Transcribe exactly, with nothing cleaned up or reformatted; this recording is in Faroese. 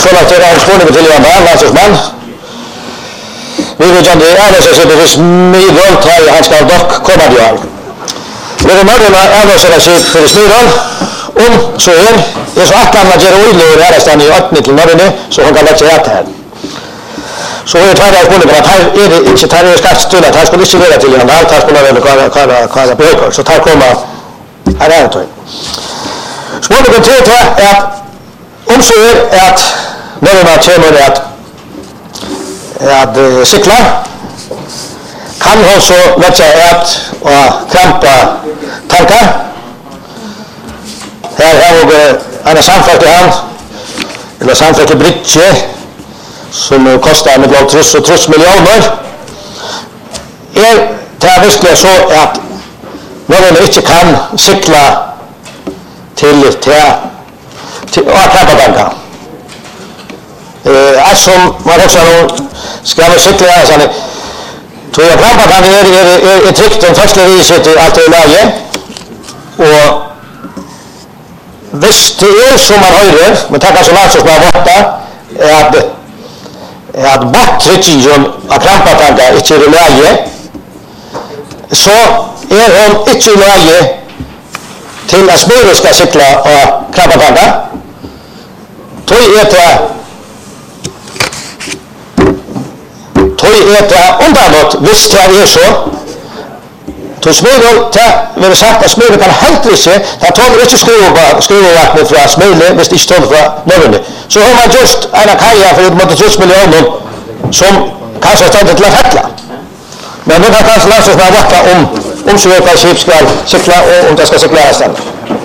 så lagt til en skåning til Jan Dahl, landslagsmann. Vi vil gjøre det ærløse seg hvis mye rundt her, han skal nok komme til Jan. Vi vil møte ærløse seg for Smyrhånd, om så er, er så at han gjør uilig i ærestand i åttende til Norrønne, så han kan legge seg etter her. Så er tvær av skåninger, at her er det ikke, her er det skatt til at her skulle ikke være til Jan Dahl, her skulle være Kara Bjørkår, så her kommer her er det tøy. Skåningen til det er at om så er at når man kommer at at uh, cykla kan også lägga at och krampa tankar. Här har vi en samfällt i hand eller samfällt i bridge som kostar med glad trus och trus miljoner. Är det verkligen så att när man inte kan cykla till till till att krampa tankar. Eh, som man också ska vi cykla här sen. Tror jag krampa tankar är är är, är tryckt den första viset i allt i läge. Och visst det är som man hör, men tackar så långt så man borta är att att borttryckningen av krampa tankar inte är i läge. Så är hon inte i läge till att smöret ska cykla och krampa tankar. Då är det Toi är det undantag, visst det är så. Toi smöret, det vill sagt att smöret kan helt inte, det tål inte skruvattnet från smöret, visst inte tål från Norrønne. Så har man just en kaja för mot trus miljoner som kanske har stått till att häckla. Men nu kan kanske läsa oss med om om så att skip ska cykla och om det ska cykla istället.